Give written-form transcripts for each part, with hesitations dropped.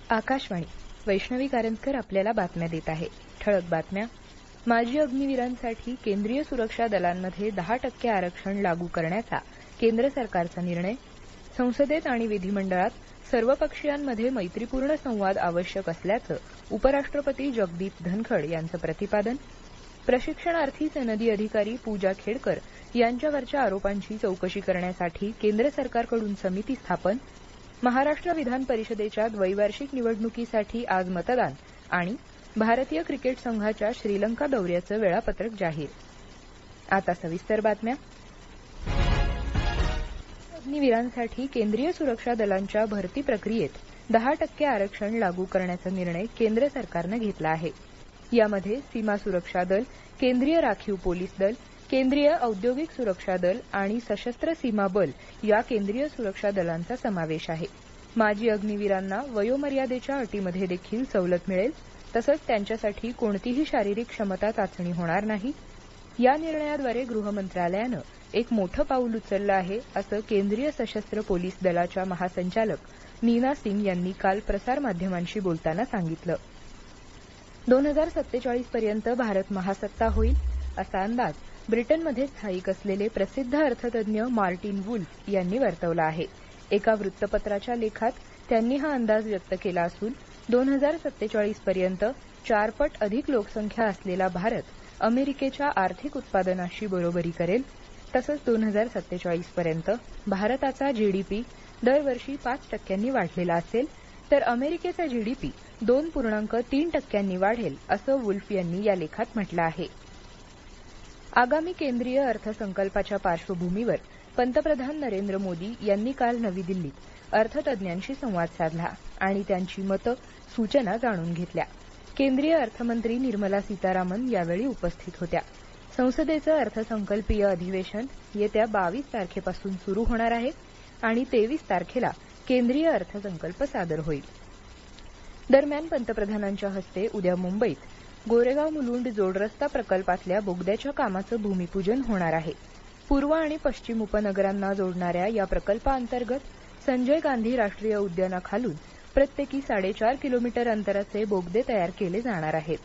आकाशवाणी वैष्णवी कारंजकर आपल्याला बातम्या देत आहे. ठळक बातम्या. माजी अग्निवीरांसाठी केंद्रीय सुरक्षा दलांमध्ये 10% आरक्षण लागू करण्याचा केंद्र सरकारचा निर्णय. संसदेत आणि विधिमंडळात सर्वपक्षीयांमध्ये मैत्रीपूर्ण संवाद आवश्यक असल्याचं उपराष्ट्रपती जगदीप धनखड यांचं प्रतिपादन. प्रशिक्षणार्थी सनदी अधिकारी पूजा खेडकर यांच्यावरच्या आरोपांची चौकशी करण्यासाठी केंद्र सरकारकडून समिती स्थापन. महाराष्ट्र विधान परिषदेच्या द्वैवार्षिक निवडणुकीसाठी आज मतदान आणि भारतीय क्रिकेट संघाच्या श्रीलंका दौऱ्याचं वेळापत्रक जाहीर. आता सविस्तर बातम्या. अग्निवीरांसाठी केंद्रीय सुरक्षा दलांच्या भरती प्रक्रियेत 10% आरक्षण लागू करण्याचा निर्णय केंद्र सरकारनं घेतला आहे. यामध्ये सीमा सुरक्षा दल, केंद्रीय राखीव पोलीस दल, केंद्रीय औद्योगिक सुरक्षा दल आणि सशस्त्र सीमा बल या केंद्रीय सुरक्षा दलांचा समावेश आहे. माजी अग्निवीरांना वयोमर्यादेच्या अटीमध्ये देखील सवलत मिळेल. तसंच त्यांच्यासाठी कोणतीही शारीरिक क्षमता चाचणी होणार नाही. या निर्णयाद्वारे गृह मंत्रालयानं एक मोठं पाऊल उचललं आहे असं केंद्रीय सशस्त्र पोलीस दलाच्या महासंचालक नीना सिंग यांनी काल प्रसारमाध्यमांशी बोलताना सांगितलं. 2047 पर्यंत भारत महासत्ता होईल असा अंदाज ब्रिटनमध्ये स्थायिक असलेले प्रसिद्ध अर्थतज्ञ मार्टिन वुल्फ यांनी वर्तवला आहे. एका वृत्तपत्राच्या लेखात त्यांनी हा अंदाज व्यक्त केला असून 2047 पर्यंत 4 पट अधिक लोकसंख्या असलेला भारत अमेरिकेच्या आर्थिक उत्पादनाशी बरोबरी करेल. तसंच 2047 पर्यंत भारताचा जीडीपी दरवर्षी 5% वाढलेला असेल तर अमेरिकेचा जीडीपी 2.3% वाढेल असं वुल्फ यांनी या लेखात म्हटलं आहे. आगामी केंद्रीय अर्थसंकल्पाच्या पार्श्वभूमीवर पंतप्रधान नरेंद्र मोदी यांनी काल नवी दिल्लीत अर्थतज्ञांशी संवाद साधला आणि त्यांची मतं, सूचना जाणून घेतल्या. केंद्रीय अर्थमंत्री निर्मला सीतारामन यावेळी उपस्थित होत्या. संसदेचं अर्थसंकल्पीय अधिवेशन येत्या 22 तारखेपासून सुरू होणार आहे आणि 23 तारखेला केंद्रीय अर्थसंकल्प सादर होईल. दरम्यान पंतप्रधानांच्या हस्ते उद्या मुंबईत गोरेगाव मुलुंड जोडरस्ता प्रकल्पातल्या बोगद्याच्या कामाचं भूमिपूजन होणार आहे. पूर्व आणि पश्चिम उपनगरांना जोडणाऱ्या या प्रकल्पाअंतर्गत संजय गांधी राष्ट्रीय उद्यानाखालून प्रत्येकी 4.5 किलोमीटर अंतराचे बोगदे तयार केले जाणार आहेत.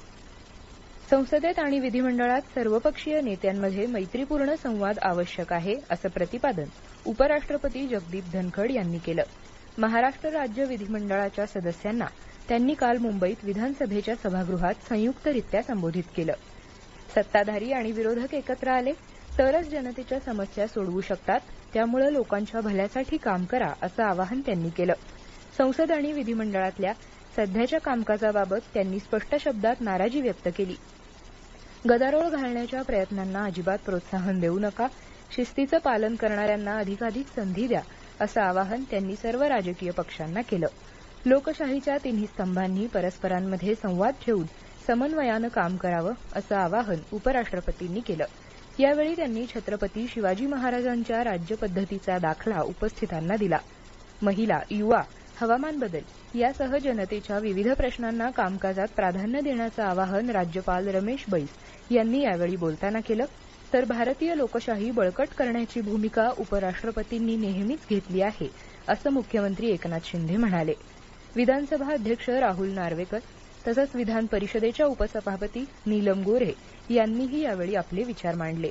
संसदेत आणि विधिमंडळात सर्वपक्षीय नेत्यांमध्ये मैत्रीपूर्ण संवाद आवश्यक आहे असं प्रतिपादन उपराष्ट्रपती जगदीप धनखड यांनी केलं. महाराष्ट्र राज्य विधिमंडळाच्या सदस्यांना त्यांनी काल मुंबईत विधानसभेच्या सभागृहात संयुक्तरित्या संबोधित केलं. सत्ताधारी आणि विरोधक एकत्र आले तरच जनतेच्या समस्या सोडवू शकतात, त्यामुळे लोकांच्या भल्यासाठी काम करा असं आवाहन त्यांनी केलं. संसद आणि विधिमंडळातल्या सध्याच्या कामकाजाबाबत त्यांनी स्पष्ट शब्दात नाराजी व्यक्त केली. गदारोळ घालण्याच्या प्रयत्नांना अजिबात प्रोत्साहन देऊ नका, शिस्तीचं पालन करणाऱ्यांना अधिकाधिक संधी द्या असं आवाहन त्यांनी सर्व राजकीय पक्षांना केलं. लोकशाहीच्या तिन्ही स्तंभांनी परस्परांमध्ये संवाद ठेवून समन्वयानं काम करावं असं आवाहन उपराष्ट्रपतींनी केलं. यावेळी त्यांनी छत्रपती शिवाजी महाराजांच्या राज्यपद्धतीचा दाखला उपस्थितांना दिला. महिला, युवा, हवामान बदल यासह जनतेच्या विविध प्रश्नांना कामकाजात प्राधान्य देण्याचं आवाहन राज्यपाल रमेश बैस यांनी यावेळी बोलताना केलं. तर भारतीय लोकशाही बळकट करण्याची भूमिका उपराष्ट्रपतींनी नेहमीच घेतली आहे असं मुख्यमंत्री एकनाथ शिंदे म्हणाले. विधानसभा अध्यक्ष राहुल नार्वेकर तसंच विधान परिषदेच्या उपसभापती नीलम गोऱ्हे यांनीही यावेळी आपले विचार मांडले.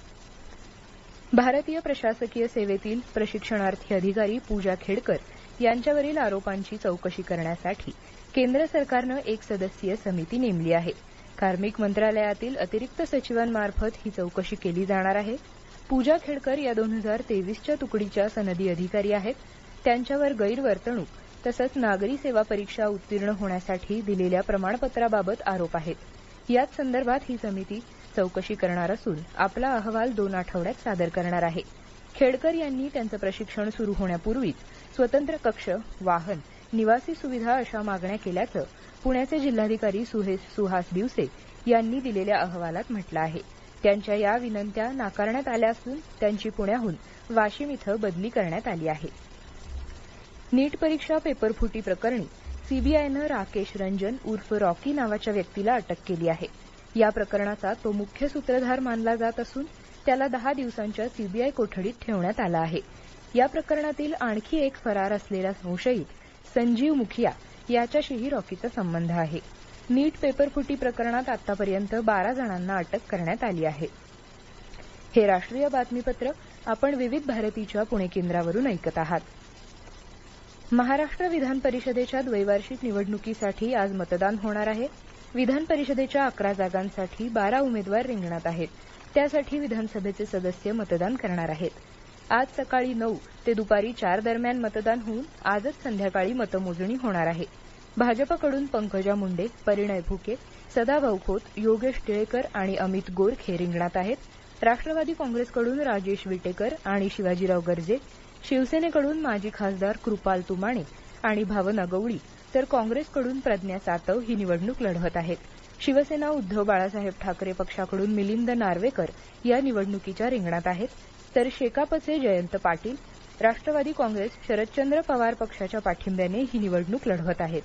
भारतीय प्रशासकीय सेवेतील प्रशिक्षणार्थी अधिकारी पूजा खेडकर यांच्यावरील आरोपांची चौकशी करण्यासाठी केंद्र सरकारनं एक सदस्यीय समिती नेमली आहे. कार्मिक मंत्रालयातील अतिरिक्त सचिवांमार्फत ही चौकशी केली जाणार आहे. पूजा खेडकर या 2023च्या तुकडीच्या सनदी अधिकारी आहेत. त्यांच्यावर गैरवर्तणूक तसंच नागरी सेवा परीक्षा उत्तीर्ण होण्यासाठी दिलेल्या प्रमाणपत्राबाबत आरोप आहेत. याच संदर्भात ही समिती चौकशी करणार असून आपला अहवाल 2 आठवड्यात सादर करणार आहे. खेडकर यांनी त्यांचं प्रशिक्षण सुरू होण्यापूर्वीच स्वतंत्र कक्ष, वाहन, निवासी सुविधा अशा मागण्या केल्याचं पुण्याचे जिल्हाधिकारी सुहास दिवसे यांनी दिलेल्या अहवालात म्हटलं आहे. त्यांच्या या विनंत्या नाकारण्यात आल्या असून त्यांची पुण्याहून वाशिम इथं बदली करण्यात आली आहे. नीट परीक्षा पेपरफुटी प्रकरणी सीबीआयनं राकेश रंजन उर्फ रॉकी नावाच्या व्यक्तीला अटक केली आहे. या प्रकरणाचा तो मुख्य सूत्रधार मानला जात असून त्याला 10 दिवसांच्या सीबीआय कोठडीत ठेवण्यात आलं आहे. या प्रकरणातील आणखी एक फरार असलेला संशयित संजीव मुखिया याच्याशीही रॉकीचा संबंध आहे. नीट पेपरफुटी प्रकरणात आतापर्यंत 12 जणांना अटक करण्यात आली आहे. हे राष्ट्रीय बातमीपत्र आपण विविध भारतीच्या पुणे केंद्रावरून ऐकत आहात. महाराष्ट्र विधान परिषदेच्या द्वैवार्षिक निवडणुकीसाठी आज मतदान होणार आहे. विधान परिषदेच्या 11 जागांसाठी 12 उमेदवार रिंगणात आहेत. त्यासाठी विधानसभेचे सदस्य मतदान करणार आहेत. आज सकाळी 9 ते दुपारी 4 दरम्यान मतदान होऊन आजच संध्याकाळी मतमोजणी होणार आहे. भाजपकडून पंकजा मुंडे, परिणय फुके, सदाभाऊ खोत, योगेश टिळेकर आणि अमित गोरखे रिंगणात आहेत. राष्ट्रवादी काँग्रेसकडून राजेश विटेकर आणि शिवाजीराव गर्जे, शिवसेनेकडून माजी खासदार कृपाल तुमाणे आणि भावना गवळी, तर काँग्रेसकडून प्रज्ञा सातव ही निवडणूक लढवत आहेत. शिवसेना उद्धव बाळासाहेब ठाकरे पक्षाकडून मिलिंद नार्वेकर या निवडणुकीच्या रिंगणात आहेत. तर शेकापचे जयंत पाटील, राष्ट्रवादी काँग्रेस शरदचंद्र पवार पक्षाच्या पाठिंब्याने ही निवडणूक लढवत आहेत.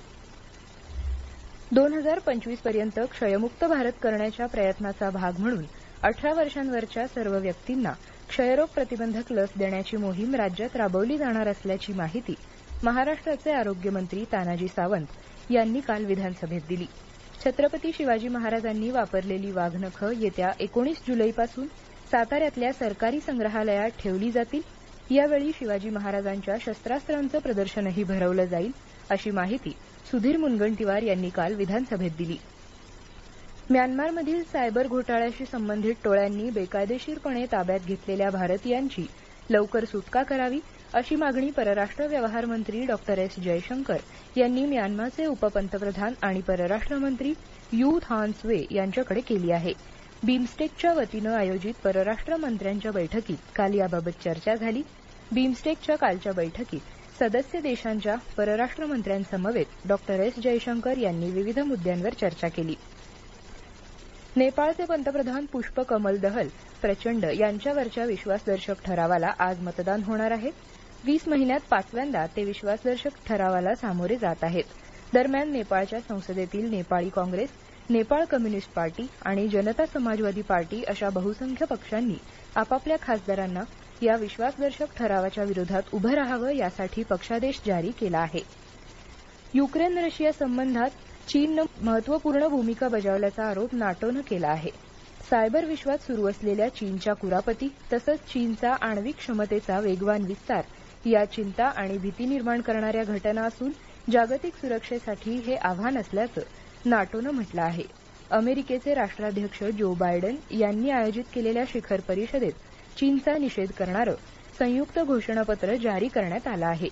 2025 पर्यंत क्षयमुक्त भारत करण्याच्या प्रयत्नाचा भाग म्हणून 18 वर्षांवरच्या सर्व व्यक्तींना क्षयरोग प्रतिबंधक लस देण्याची मोहीम राज्यात राबवली जाणार असल्याची माहिती महाराष्ट्राचे आरोग्यमंत्री तानाजी सावंत यांनी काल विधानसभेत दिली. छत्रपती शिवाजी महाराजांनी वापरलेली वाघनखं येत्या 19 जुलैपासून साताऱ्यातल्या सरकारी संग्रहालयात ठेवली जातील. यावेळी शिवाजी महाराजांच्या शस्त्रास्त्रांचं प्रदर्शनही भरवलं जाईल, अशी माहिती सुधीर मुनगंटीवार यांनी काल विधानसभेत दिली. म्यानमारमधील सायबर घोटाळ्याशी संबंधित टोळ्यांनी बेकायदेशीरपणे ताब्यात घेतलेल्या भारतीयांची लवकर सुटका करावी, अशी मागणी परराष्ट्र व्यवहार मंत्री डॉ. एस. जयशंकर यांनी म्यानमारचे उपपंतप्रधान आणि परराष्ट्र मंत्री यू थान स्वे यांच्याकडे केली आहे. बिमस्टेकच्या वतीनं आयोजित परराष्ट्र मंत्र्यांच्या बैठकीत काल याबाबत चर्चा झाली. बिमस्टेकच्या कालच्या बैठकीत सदस्य देशांच्या परराष्ट्र मंत्र्यांसमवेत डॉ. एस. जयशंकर यांनी विविध मुद्द्यांवर चर्चा केली. नेपाळचे पंतप्रधान पुष्प कमल दहल प्रचंड यांच्यावरच्या विश्वासदर्शक ठरावाला आज मतदान होणार आहे. 20 महिन्यात 5व्यांदा ते विश्वासदर्शक ठरावाला सामोरे जात आहेत. दरम्यान नेपाळच्या संसदेतील Nepali Congress, Nepal communist party आणि जनता समाजवादी पार्टी अशा बहुसंख्य पक्षांनी आपापल्या खासदारांना या विश्वासदर्शक ठरावाच्या विरोधात उभं राहावं यासाठी पक्षादेश जारी केला आहे. युक्रेन रशिया संबंधात चीननं महत्वपूर्ण भूमिका बजावल्याचा आरोप नाटोनं केला आहे. सायबर विश्वात सुरू असलेल्या चीनच्या कुरापती तसंच चीनचा आण्विक क्षमतेचा वेगवान विस्तार या चिंता आणि भीती निर्माण करणाऱ्या घटना असून जागतिक सुरक्षेसाठी हे आव्हान असल्याचं नाटोनं म्हटलं आहे. अमेरिकेचे राष्ट्राध्यक्ष जो बायडन यांनी आयोजित केलेल्या शिखर परिषदेत चीनचा निषेध करणारं संयुक्त घोषणापत्र जारी करण्यात आलं आहे.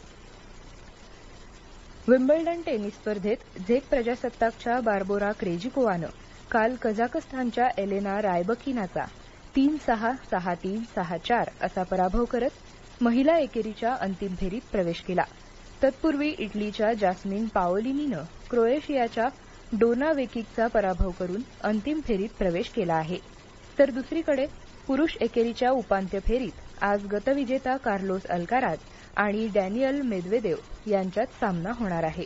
विम्बल्डन टेनिस स्पर्धेत झेक प्रजासत्ताकच्या बार्बोरा क्रेजिकोवानं काल कझाकस्तानच्या एलेना रायबकिनाचा 3-6, 6-3, 6-4 असा पराभव करत महिला एकेरीच्या अंतिम फेरीत प्रवेश केला. तत्पूर्वी इटलीच्या जास्मिन पाओलिनीनं क्रोएशियाच्या डोना वेकिकचा पराभव करून अंतिम फेरीत प्रवेश केला आहे. तर दुसरीकडे पुरुष एकेरीच्या उपांत्य फेरीत आज गतविजेता कार्लोस अल्काराज आणि डॅनियल मेदवेदेव यांच्यात सामना होणार आहे.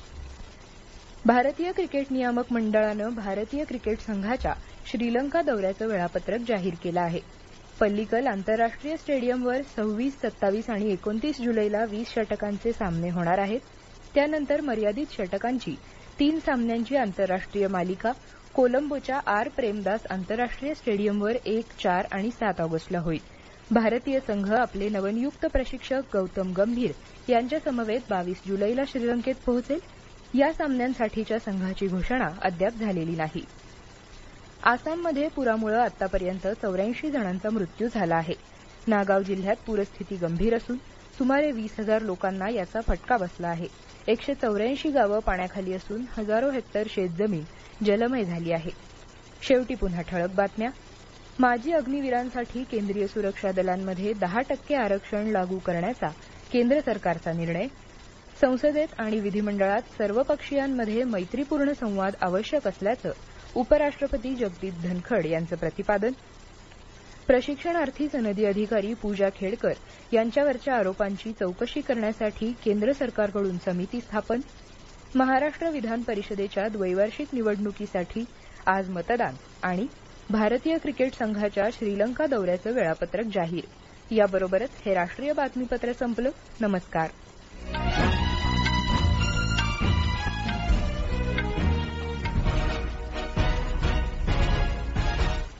भारतीय क्रिकेट नियामक मंडळानं भारतीय क्रिकेट संघाच्या श्रीलंका दौऱ्याचं वेळापत्रक जाहीर केलं आहे. पल्लीकल आंतरराष्ट्रीय स्टेडियमवर 26, 27 आणि 29 जुलैला 20 षटकांचे सामने होणार आहेत. त्यानंतर मर्यादित षटकांची 3 सामन्यांची आंतरराष्ट्रीय मालिका कोलंबोच्या आर प्रेमदास आंतरराष्ट्रीय स्टेडियमवर 1, 4 आणि 7 ऑगस्टला होईल. भारतीय संघ आपले नवनियुक्त प्रशिक्षक गौतम गंभीर यांच्या समवेत 22 जुलैला श्रीलंकेत पोहोचेल. या सामन्यांसाठीच्या संघाची घोषणा अद्याप झालेली नाही. आसाममध्ये पुरामुळे आतापर्यंत 84 जणांचा मृत्यू झाला आहे. नागाव जिल्ह्यात पूरस्थिती गंभीर असून सुमारे 20,000 लोकांना याचा फटका बसला आहे. 184 गावं पाण्याखाली असून हजारो हेक्टर शेतजमीन जलमय झाली आहे. शेवटी पुन्हा ठळक बातम्या. माजी अग्निवीरांसाठी केंद्रीय सुरक्षा दलांमध्ये 10% आरक्षण लागू करण्याचा केंद्र सरकारचा निर्णय. संसदेत आणि विधिमंडळात सर्वपक्षीयांमध्ये मैत्रीपूर्ण संवाद आवश्यक असल्याचं उपराष्ट्रपती जगदीप धनखड यांचं प्रतिपादन. प्रशिक्षणार्थी सनदी अधिकारी पूजा खेडकर यांच्यावरच्या आरोपांची चौकशी करण्यासाठी केंद्र सरकारकडून समिती स्थापन. महाराष्ट्र विधान परिषदेच्या द्वैवार्षिक निवडणुकीसाठी आज मतदान आणि भारतीय क्रिकेट संघाच्या श्रीलंका दौऱ्याचं वेळापत्रक जाहीर. याबरोबरच हे राष्ट्रीय बातमीपत्र संपलं. नमस्कार.